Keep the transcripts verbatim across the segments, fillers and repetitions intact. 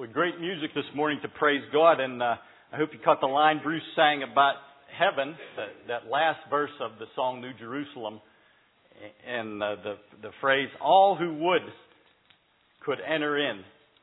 with great music this morning to praise God, and uh, I hope you caught the line Bruce sang about heaven, that, that last verse of the song New Jerusalem, and uh, the the phrase, all who would could enter in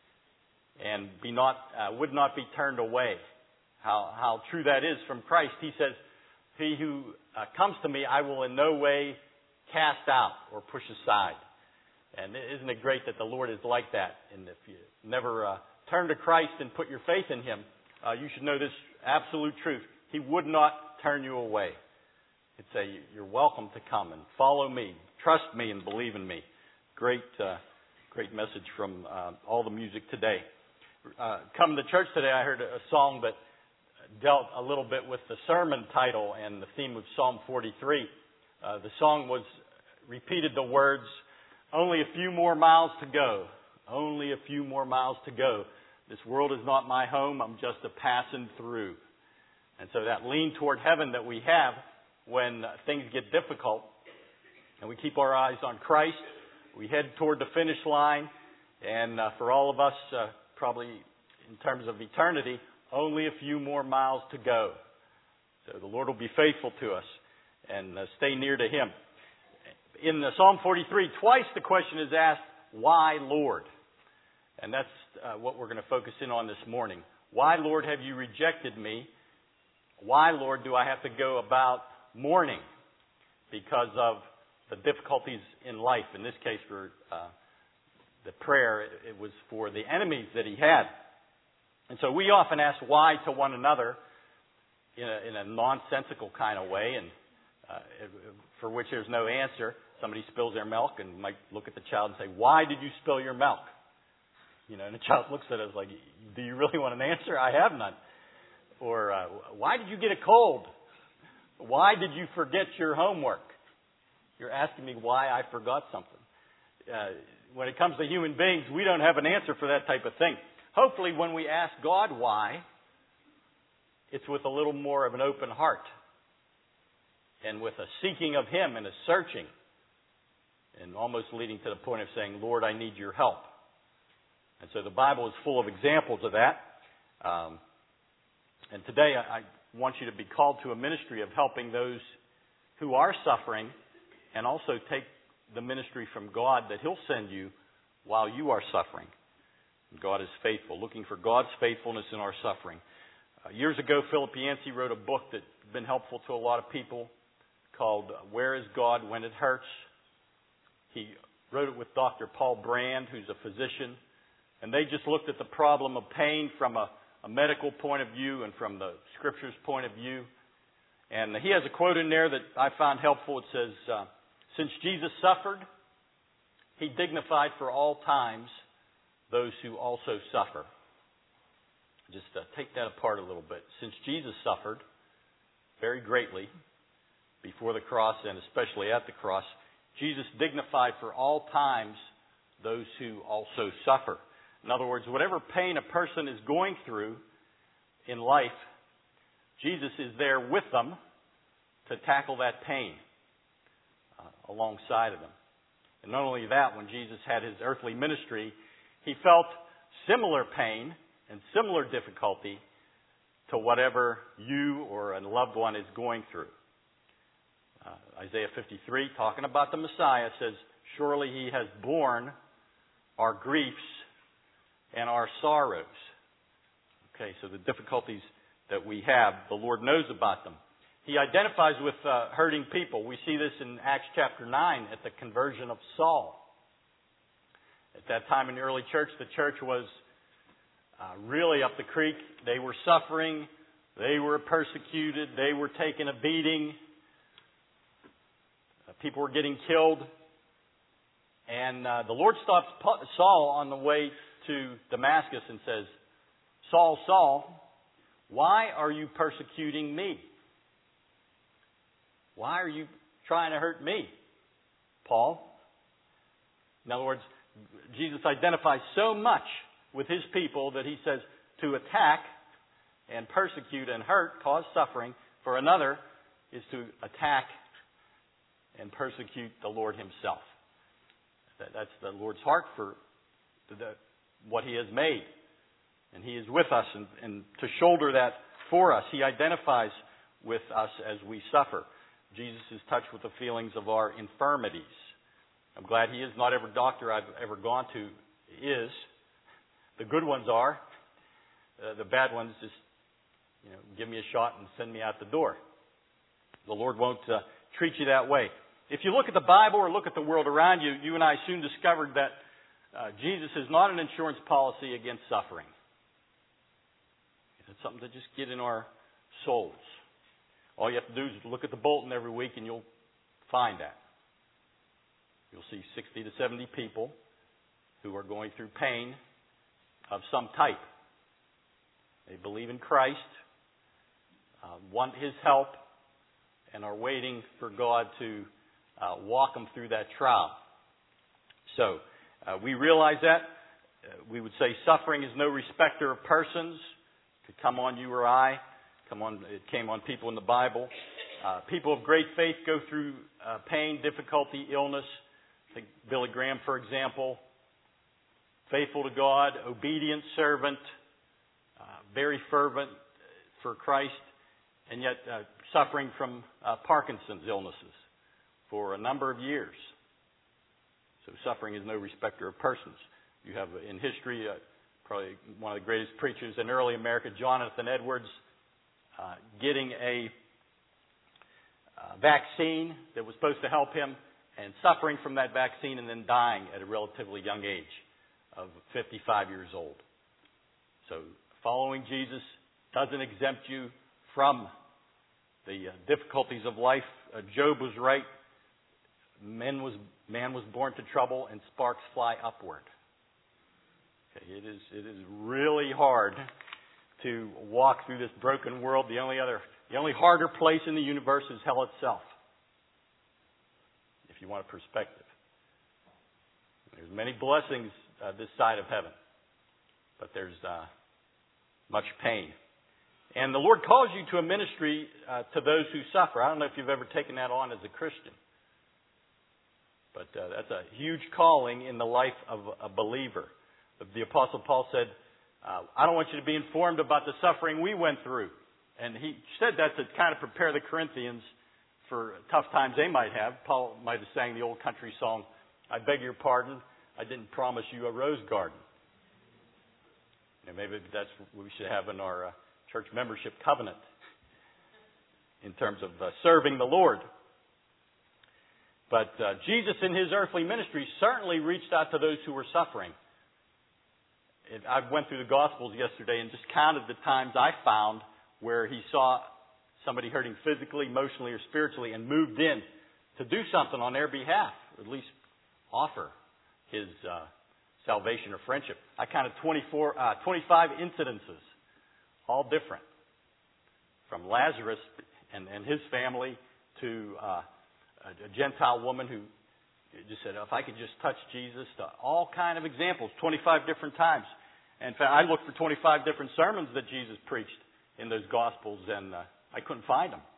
and be not uh, would not be turned away. How how true that is from Christ. He says, he who uh, comes to me, I will in no way cast out or push aside. And isn't it great that the Lord is like that? And if you never uh, turn to Christ and put your faith in Him, uh, you should know this absolute truth. He would not turn you away. He'd say, you're welcome to come and follow me, trust me and believe in me. Great, uh, great message from uh, all the music today. Uh, coming to church today, I heard a song that dealt a little bit with the sermon title and the theme of Psalm forty-three. Uh, the song was, repeated the words, only a few more miles to go. Only a few more miles to go. This world is not my home. I'm just a passing through. And so that lean toward heaven that we have when things get difficult and we keep our eyes on Christ, we head toward the finish line. And uh, for all of us, uh, probably in terms of eternity, only a few more miles to go. So the Lord will be faithful to us and uh, stay near to Him. In the Psalm forty-three, twice the question is asked, why, Lord? And that's uh, what we're going to focus in on this morning. Why, Lord, have you rejected me? Why, Lord, do I have to go about mourning because of the difficulties in life? In this case, for uh, the prayer, it was for the enemies that he had. And so we often ask why to one another in a, in a nonsensical kind of way, and uh, for which there's no answer. Somebody spills their milk and might look at the child and say, why did you spill your milk? You know, and the child looks at us like, do you really want an answer? I have none. Or, uh, why did you get a cold? Why did you forget your homework? You're asking me why I forgot something. Uh, when it comes to human beings, we don't have an answer for that type of thing. Hopefully, when we ask God why, it's with a little more of an open heart and with a seeking of Him and a searching, and almost leading to the point of saying, Lord, I need your help. And so the Bible is full of examples of that. Um, and today I, I want you to be called to a ministry of helping those who are suffering, and also take the ministry from God that He'll send you while you are suffering. God is faithful, looking for God's faithfulness in our suffering. Uh, years ago, Philip Yancey wrote a book that's been helpful to a lot of people called Where is God When It Hurts? He wrote it with Doctor Paul Brand, who's a physician, and they just looked at the problem of pain from a, a medical point of view and from the Scripture's point of view. And he has a quote in there that I found helpful. It says, uh, since Jesus suffered, He dignified for all times those who also suffer. Just uh, take that apart a little bit. Since Jesus suffered very greatly before the cross and especially at the cross, Jesus dignified for all times those who also suffer. In other words, whatever pain a person is going through in life, Jesus is there with them to tackle that pain uh, alongside of them. And not only that, when Jesus had His earthly ministry, He felt similar pain and similar difficulty to whatever you or a loved one is going through. Uh, Isaiah fifty-three, talking about the Messiah, says, surely He has borne our griefs and our sorrows. Okay, so the difficulties that we have, the Lord knows about them. He identifies with uh, hurting people. We see this in Acts chapter nine at the conversion of Saul. At that time in the early church, the church was uh, really up the creek. They were suffering. They were persecuted. They were taking a beating. Uh, people were getting killed. And uh, the Lord stops Saul on the way to Damascus and says, Saul, Saul, why are you persecuting me? Why are you trying to hurt me, Paul? In other words, Jesus identifies so much with His people that He says to attack and persecute and hurt, cause suffering for another, is to attack and persecute the Lord Himself. That's the Lord's heart for the, what He has made. And He is with us and, and to shoulder that for us. He identifies with us as we suffer. Jesus is touched with the feelings of our infirmities. I'm glad He is. Not every doctor I've ever gone to is. The good ones are. Uh, the bad ones just, you know, give me a shot and send me out the door. The Lord won't uh, treat you that way. If you look at the Bible or look at the world around you, you and I soon discovered that uh, Jesus is not an insurance policy against suffering. It's something to just get in our souls. All you have to do is look at the bulletin every week and you'll find that. You'll see sixty to seventy people who are going through pain of some type. They believe in Christ, uh, want His help, and are waiting for God to uh, walk them through that trial. So, uh, we realize that. Uh, we would say suffering is no respecter of persons. It could come on you or I. Come on, it came on people in the Bible. Uh, people of great faith go through uh, pain, difficulty, illness. Take Billy Graham, for example. Faithful to God, obedient servant, uh, very fervent for Christ, and yet uh, suffering from uh, Parkinson's illnesses for a number of years. So suffering is no respecter of persons. You have in history uh, probably one of the greatest preachers in early America, Jonathan Edwards, uh, getting a uh, vaccine that was supposed to help him and suffering from that vaccine and then dying at a relatively young age of fifty-five years old. So following Jesus doesn't exempt you from the uh, difficulties of life. Uh, Job was right. Man was, man was born to trouble and sparks fly upward. Okay, it is, it is really hard to walk through this broken world. The only other, the only harder place in the universe is hell itself. If you want a perspective. There's many blessings uh, this side of heaven, but there's uh, much pain. And the Lord calls you to a ministry uh, to those who suffer. I don't know if you've ever taken that on as a Christian, but uh, that's a huge calling in the life of a believer. The Apostle Paul said, uh, I don't want you to be informed about the suffering we went through. And he said that to kind of prepare the Corinthians for tough times they might have. Paul might have sang the old country song, I beg your pardon, I didn't promise you a rose garden. And maybe that's what we should have in our uh, church membership covenant in terms of uh, serving the Lord. But uh, Jesus in His earthly ministry certainly reached out to those who were suffering. It, I went through the Gospels yesterday and just counted the times I found where He saw somebody hurting physically, emotionally, or spiritually and moved in to do something on their behalf, or at least offer His uh, salvation or friendship. I counted twenty-four, uh, twenty-five incidences, all different, from Lazarus and, and his family to uh, a Gentile woman who just said, if I could just touch Jesus, to all kind of examples, twenty-five different times. In fact, I looked for twenty-five different sermons that Jesus preached in those Gospels, and uh, I couldn't find them.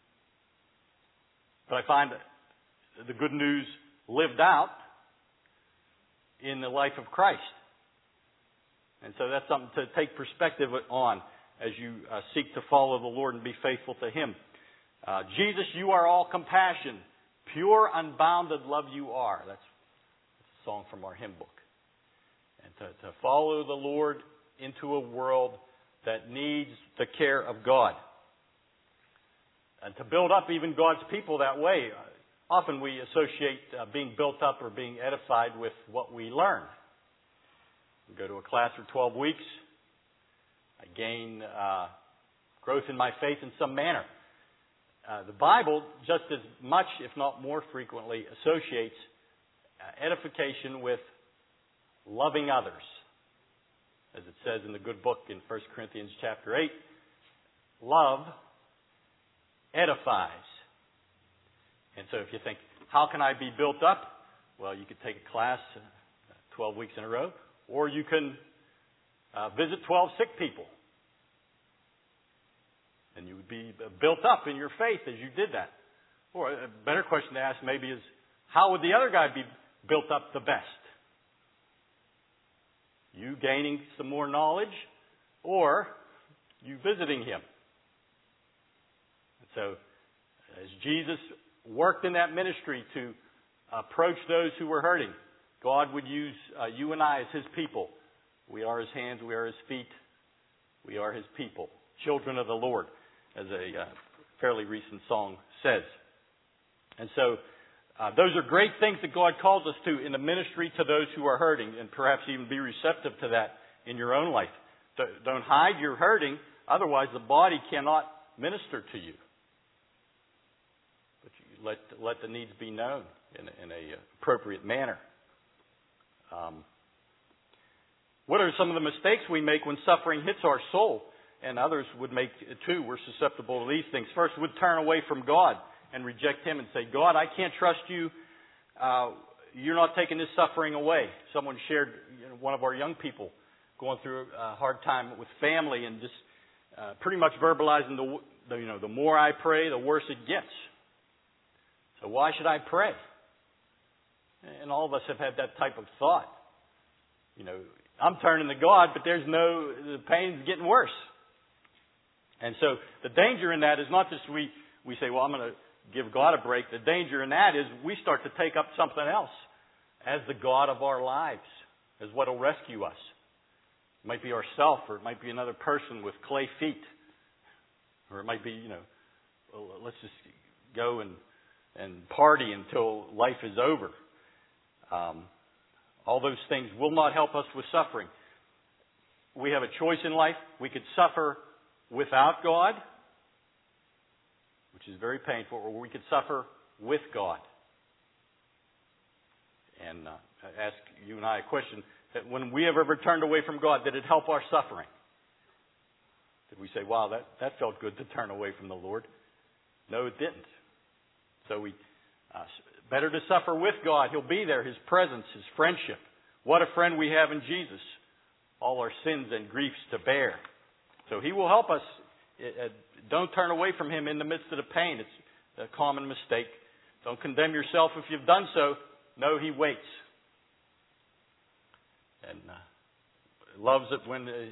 But I find the good news lived out in the life of Christ. And so that's something to take perspective on as you uh, seek to follow the Lord and be faithful to Him. Uh, Jesus, you are all compassion. Pure, unbounded love you are. That's, that's a song from our hymn book. And to, to follow the Lord into a world that needs the care of God. And to build up even God's people that way. Often we associate uh, being built up or being edified with what we learn. We go to a class for twelve weeks. I gain uh, growth in my faith in some manner. Uh, the Bible, just as much, if not more frequently, associates uh, edification with loving others. As it says in the good book in First Corinthians chapter eight, love edifies. And so if you think, how can I be built up? Well, you could take a class uh, twelve weeks in a row, or you can uh, visit twelve sick people. And you would be built up in your faith as you did that. Or a better question to ask maybe is, how would the other guy be built up the best? You gaining some more knowledge, or you visiting him. And so, as Jesus worked in that ministry to approach those who were hurting, God would use uh, you and I as his people. We are his hands, we are his feet, we are his people, children of the Lord, as a uh, fairly recent song says. And so, uh, those are great things that God calls us to in the ministry to those who are hurting, and perhaps even be receptive to that in your own life. Don't hide your hurting, otherwise the body cannot minister to you. But you let let the needs be known in, in a appropriate manner. Um, what are some of the mistakes we make when suffering hits our soul? And others would make it too. We're susceptible to these things. First, we'd turn away from God and reject him and say, God, I can't trust you. Uh, you're not taking this suffering away. Someone shared, you know, one of our young people going through a hard time with family and just uh, pretty much verbalizing the, the, you know, the more I pray, the worse it gets. So why should I pray? And all of us have had that type of thought. You know, I'm turning to God, but there's no, the pain's getting worse. And so the danger in that is not just we, we say, well, I'm going to give God a break. The danger in that is we start to take up something else as the God of our lives, as what will rescue us. It might be ourself, or it might be another person with clay feet. Or it might be, you know, well, let's just go and, and party until life is over. Um, all those things will not help us with suffering. We have a choice in life. We could suffer without God, which is very painful, or we could suffer with God. And uh, I ask you and I a question. That when we have ever turned away from God, did it help our suffering? Did we say, wow, that, that felt good to turn away from the Lord? No, it didn't. So we uh, better to suffer with God. He'll be there, his presence, his friendship. What a friend we have in Jesus. All our sins and griefs to bear. So he will help us. Don't turn away from him in the midst of the pain. It's a common mistake. Don't condemn yourself if you've done so. No, he waits. And uh, loves it when a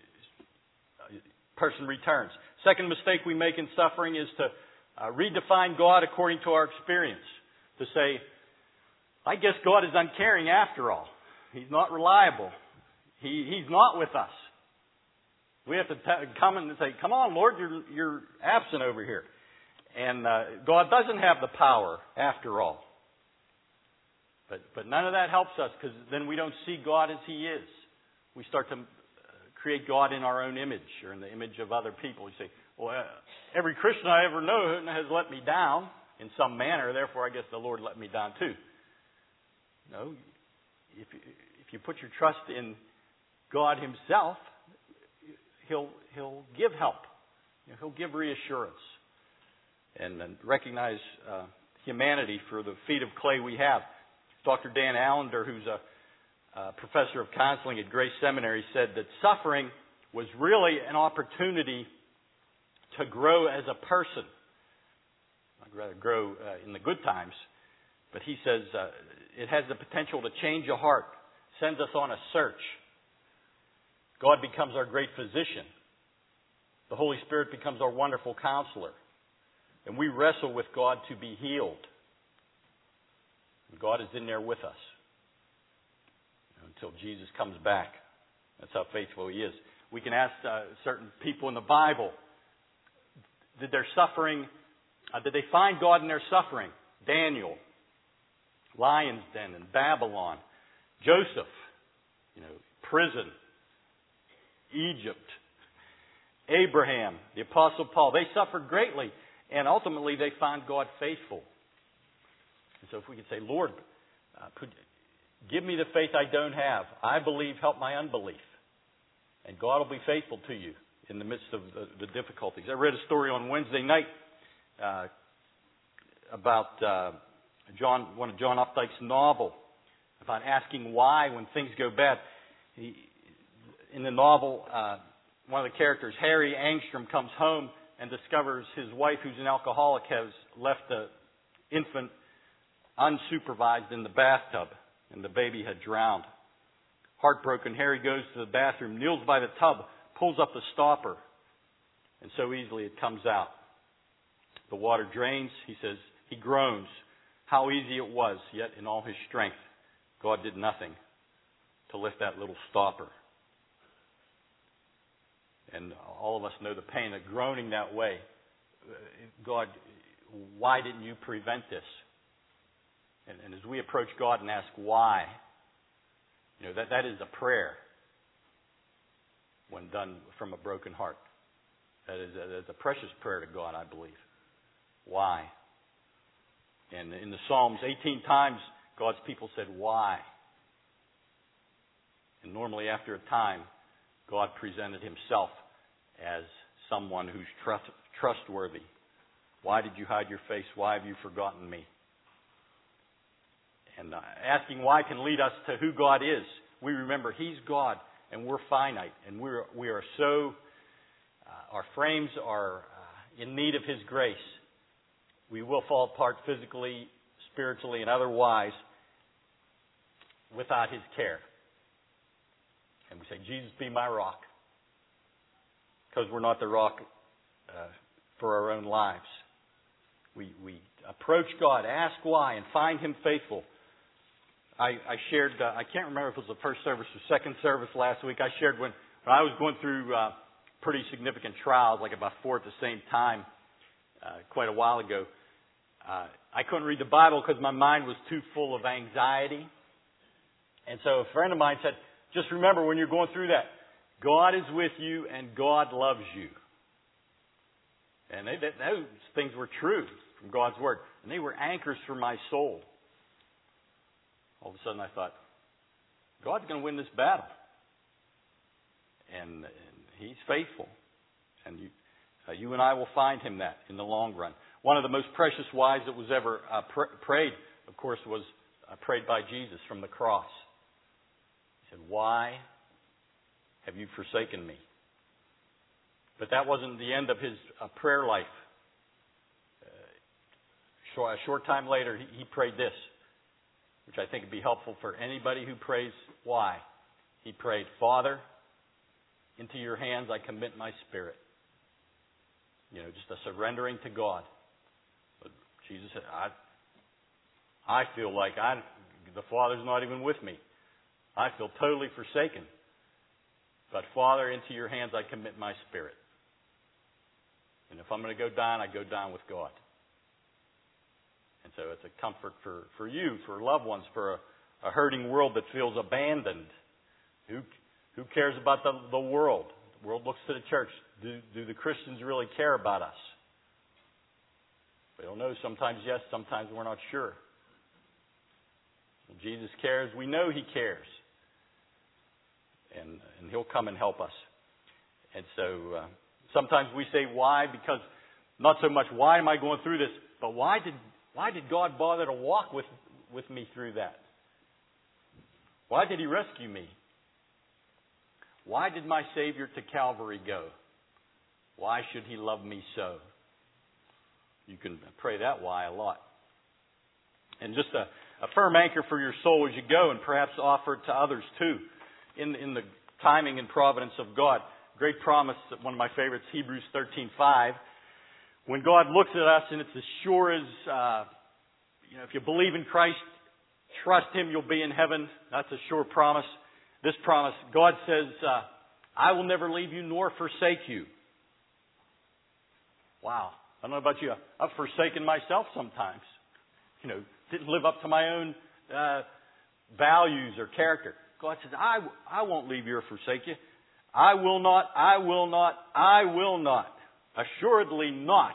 person returns. Second mistake we make in suffering is to uh, redefine God according to our experience. To say, I guess God is uncaring after all. He's not reliable. He, he's not with us. We have to t- come and say, come on, Lord, you're, you're absent over here. And uh, God doesn't have the power after all. But but none of that helps us, because then we don't see God as he is. We start to create God in our own image, or in the image of other people. We say, well, uh, every Christian I ever know has let me down in some manner, therefore I guess the Lord let me down too. No, if you, if you put your trust in God himself, he'll he'll give help. He'll give reassurance. And, and recognize uh, humanity for the feet of clay we have. Doctor Dan Allender, who's a, a professor of counseling at Grace Seminary, said that suffering was really an opportunity to grow as a person. I'd rather grow uh, in the good times. But he says uh, it has the potential to change a heart, sends us on a search. God becomes our great physician. The Holy Spirit becomes our wonderful counselor. And we wrestle with God to be healed. And God is in there with us until Jesus comes back. That's how faithful he is. We can ask uh, certain people in the Bible, did their suffering, uh, did they find God in their suffering? Daniel, lion's den in Babylon, Joseph, you know, prison, Egypt, Abraham, the Apostle Paul. They suffered greatly, and ultimately they found God faithful. And so if we could say, Lord, uh, could, give me the faith I don't have. I believe, help my unbelief. And God will be faithful to you in the midst of the, the difficulties. I read a story on Wednesday night uh, about uh, John, one of John Updike's novel, about asking why when things go bad. He, in the novel, uh, one of the characters, Harry Angstrom, comes home and discovers his wife, who's an alcoholic, has left the infant unsupervised in the bathtub, and the baby had drowned. Heartbroken, Harry goes to the bathroom, kneels by the tub, pulls up the stopper, and so easily it comes out. The water drains. He says, he groans. How easy it was, yet in all his strength, God did nothing to lift that little stopper. And all of us know the pain of groaning that way. God, why didn't you prevent this? And, and as we approach God and ask why, you know, that, that is a prayer when done from a broken heart. That is a, that is a precious prayer to God, I believe. Why? And in the Psalms, eighteen times, God's people said, why? And normally after a time, God presented himself as someone who's trust, trustworthy. Why did you hide your face? Why have you forgotten me? And uh, asking why can lead us to who God is. We remember he's God and we're finite. And we're, we are so, uh, our frames are uh, in need of his grace. We will fall apart physically, spiritually, and otherwise without his care. And we say, Jesus, be my rock. Because we're not the rock uh, for our own lives. We, we approach God, ask why, and find him faithful. I, I shared, uh, I can't remember if it was the first service or second service last week. I shared when, when I was going through uh, pretty significant trials, like about four at the same time, uh, quite a while ago. Uh, I couldn't read the Bible because my mind was too full of anxiety. And so a friend of mine said, just remember when you're going through that, God is with you and God loves you. And they, they, those things were true from God's Word. And they were anchors for my soul. All of a sudden I thought, God's going to win this battle. And, and he's faithful. And you, uh, you and I will find him that in the long run. One of the most precious whys that was ever uh, pr- prayed, of course, was uh, prayed by Jesus from the cross. He said, why have you forsaken me? But that wasn't the end of his uh, prayer life. Uh, short, a short time later, he, he prayed this, which I think would be helpful for anybody who prays why. He prayed, Father, into your hands I commit my spirit. You know, just a surrendering to God. But Jesus said, I, I feel like I, the Father's not even with me. I feel totally forsaken. But Father, into your hands I commit my spirit. And if I'm going to go down, I go down with God. And so it's a comfort for, for you, for loved ones, for a, a hurting world that feels abandoned. Who, who cares about the, the world? The world looks to the church. Do, do the Christians really care about us? We don't know. Sometimes yes, sometimes we're not sure. When Jesus cares, we know he cares. And, and he'll come and help us. And so uh, sometimes we say why, because not so much why am I going through this, but why did why did God bother to walk with, with me through that? Why did he rescue me? Why did my Savior to Calvary go? Why should he love me so? You can pray that why a lot. And just a, a firm anchor for your soul as you go, and perhaps offer it to others too. In, in the timing and providence of God. Great promise, one of my favorites, Hebrews thirteen five. When God looks at us, and it's as sure as, uh, you know, if you believe in Christ, trust him, you'll be in heaven. That's a sure promise. This promise, God says, uh, I will never leave you nor forsake you. Wow. I don't know about you. I've forsaken myself sometimes. You know, didn't live up to my own uh, values or character. God says, I, I won't leave you or forsake you. I will not, I will not, I will not, assuredly not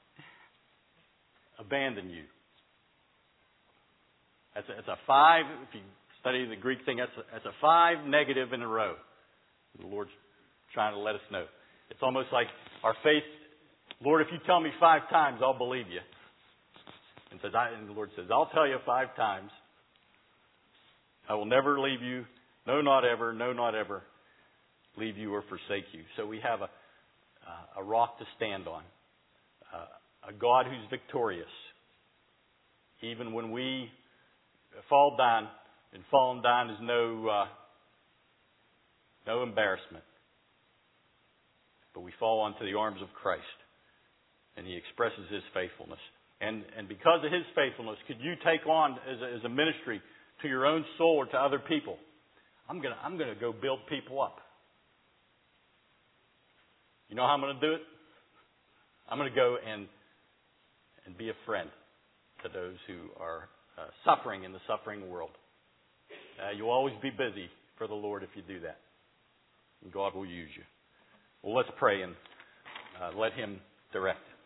abandon you. That's a, that's a five, if you study the Greek thing, that's a, that's a five negative in a row. The Lord's trying to let us know. It's almost like our faith, Lord, if you tell me five times, I'll believe you. And, says, I, and the Lord says, I'll tell you five times. I will never leave you, no, not ever, no, not ever, leave you or forsake you. So we have a, uh, a rock to stand on, uh, a God who's victorious. Even when we fall down, and falling down is no, uh, no embarrassment. but we fall onto the arms of Christ, and He expresses His faithfulness. And and because of His faithfulness, could you take on as a, as a ministry to your own soul or to other people? I'm gonna I'm gonna go build people up. You know how I'm gonna do it? I'm gonna go and and be a friend to those who are uh, suffering in the suffering world. Uh, you'll always be busy for the Lord if you do that. And God will use you. Well, let's pray and uh, let Him direct.